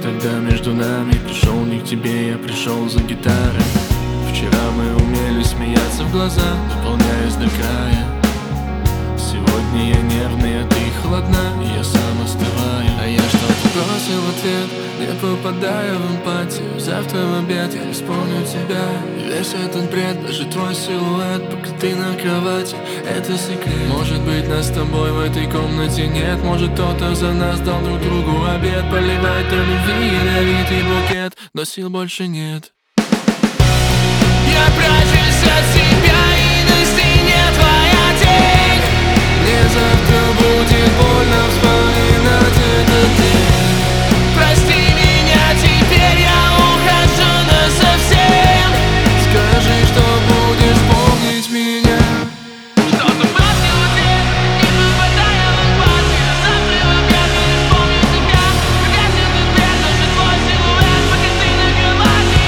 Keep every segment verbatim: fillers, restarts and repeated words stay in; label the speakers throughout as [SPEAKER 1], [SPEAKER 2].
[SPEAKER 1] тогда между нами. Пришел не к тебе, я пришел за гитарой. Вчера мы умели смеяться в глаза, наполняясь до края. Сегодня я нервный, а ты холодна, и я сам остываю. А я что-то бросил в ответ, не попадая в эмпатию. Завтра в обед я не вспомню тебя. И весь этот бред, даже твой силуэт, пока ты на кровати, это секрет. Может быть, нас с тобой в этой комнате нет. Может, кто-то за нас дал друг другу обед. Поливать на любви ядовитый букет, но сил больше нет. Я прячусь от себя, и на стене твоя тень. Мне завтра будет больно вспоминать этот день. Прости меня, теперь я ухожу насовсем. Скажи, что будешь помнить меня. Что-то бросил ответ, не попадая в эмпатию. Завтра в обед я не вспомню тебя. Гасит этот бред, даже твой силуэт, пока ты на кровати.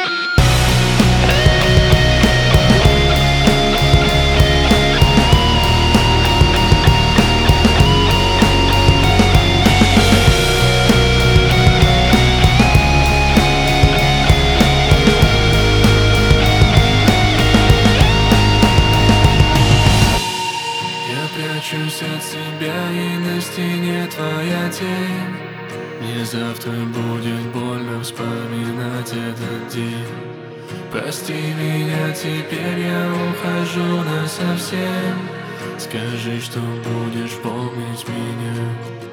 [SPEAKER 1] Прячусь от себя, и на стене твоя тень. Мне завтра будет больно вспоминать этот день. Прости меня, теперь я ухожу насовсем. Скажи, что будешь помнить меня.